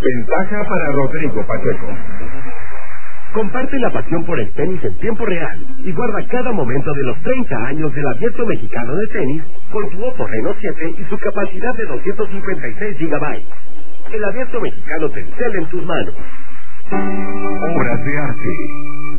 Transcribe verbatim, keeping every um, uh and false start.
Ventaja para Rodrigo Pacheco. Comparte la pasión por el tenis en tiempo real y guarda cada momento de los treinta años del Abierto Mexicano de Tenis con tu Oppo Reno siete y su capacidad de doscientos cincuenta y seis gigabytes. El Abierto Mexicano Telcel en tus manos. Obras de arte.